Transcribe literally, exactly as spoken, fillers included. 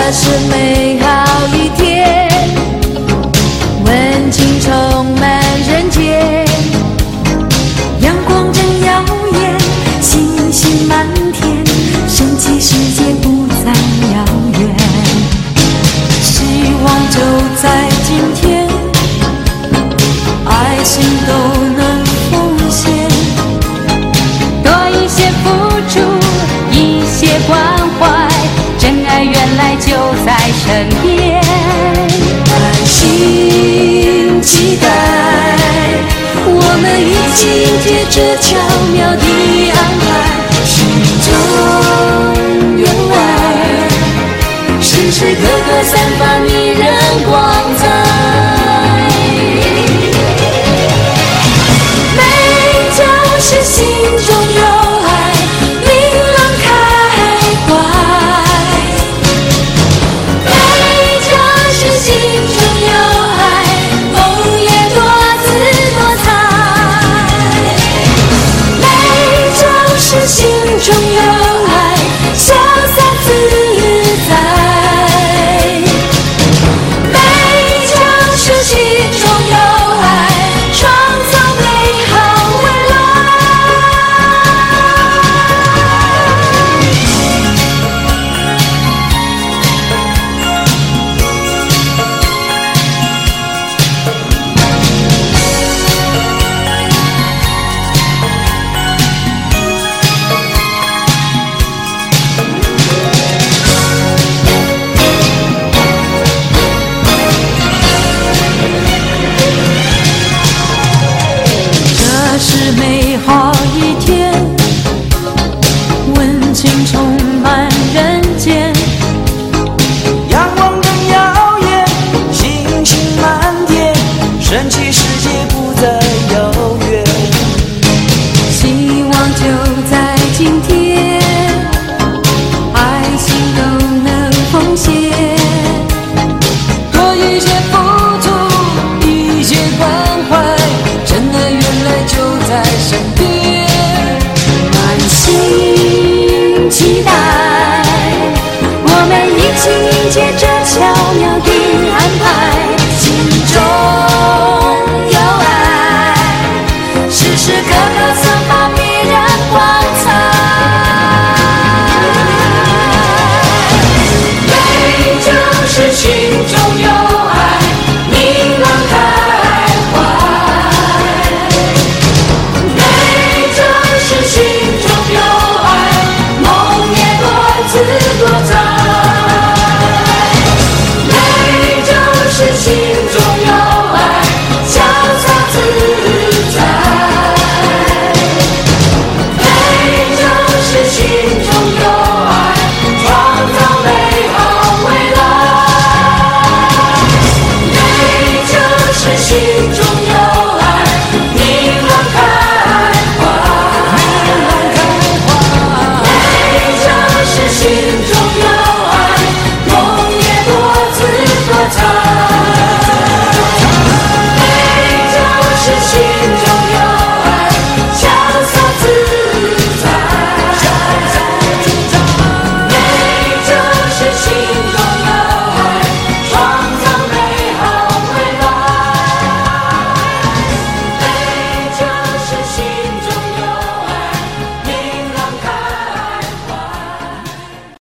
是美好一天，温情充满人间，阳光正耀眼，星星满天，神奇世界不再遥远，希望就在今天，爱心都能奉献，多一些付出，一些关怀，真爱原来就在身边，满心期待，我们一起迎接这巧妙的安排，心中有爱，时时刻刻散发迷人光彩，美就是心中有爱，明朗开怀，美就是心中有爱，梦也多姿多彩，美就是心中有爱，潇洒自在，美就是心中有爱，创造美好未来。这是美好一天，温情充满人间， 阳光更耀眼，星星满天，神奇世界不再遥远， 希望就在今天，爱心都能奉献，多一些付出，一些关怀，真爱原来就在身边，满心期待，我们一起迎接这巧妙的